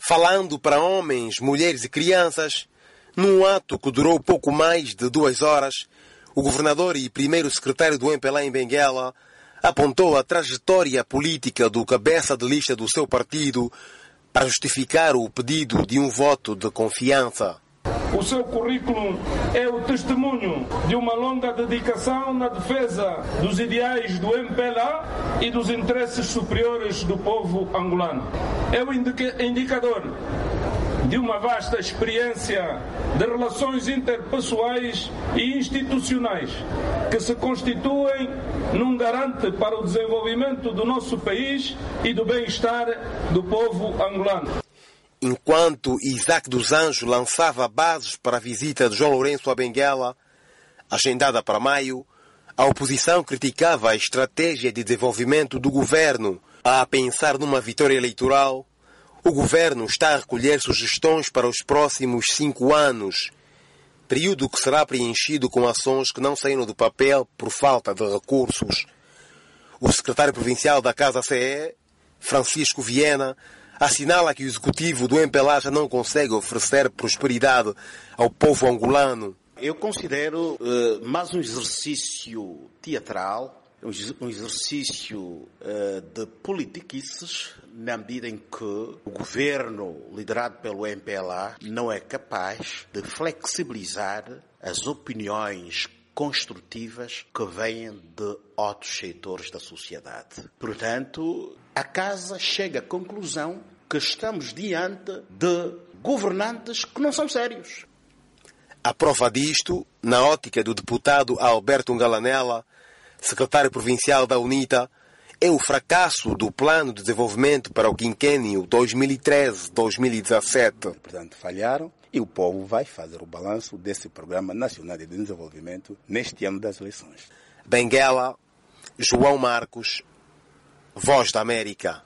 falando para homens, mulheres e crianças, num ato que durou pouco mais de 2 horas, o governador e primeiro secretário do MPLA em Benguela apontou a trajetória política do cabeça de lista do seu partido para justificar o pedido de um voto de confiança. O seu currículo é o testemunho de uma longa dedicação na defesa dos ideais do MPLA e dos interesses superiores do povo angolano. É o indicador de uma vasta experiência de relações interpessoais e institucionais que se constituem num garante para o desenvolvimento do nosso país e do bem-estar do povo angolano. Enquanto Isaac dos Anjos lançava bases para a visita de João Lourenço a Benguela, agendada para maio, a oposição criticava a estratégia de desenvolvimento do governo. A pensar numa vitória eleitoral, o governo está a recolher sugestões para os próximos 5 anos, período que será preenchido com ações que não saíram do papel por falta de recursos. O secretário provincial da Casa CE, Francisco Viena, assinala que o executivo do MPLA já não consegue oferecer prosperidade ao povo angolano. Eu considero mais um exercício teatral, um exercício de politiquices, na medida em que o governo liderado pelo MPLA não é capaz de flexibilizar as opiniões construtivas que vêm de outros setores da sociedade. Portanto, a Casa chega à conclusão que estamos diante de governantes que não são sérios. A prova disto, na ótica do deputado Alberto Ngalanella, secretário provincial da UNITA, é o fracasso do Plano de Desenvolvimento para o quinquênio 2013-2017. Portanto, falharam e o povo vai fazer o balanço desse Programa Nacional de Desenvolvimento neste ano das eleições. Benguela, João Marcos, Voz da América.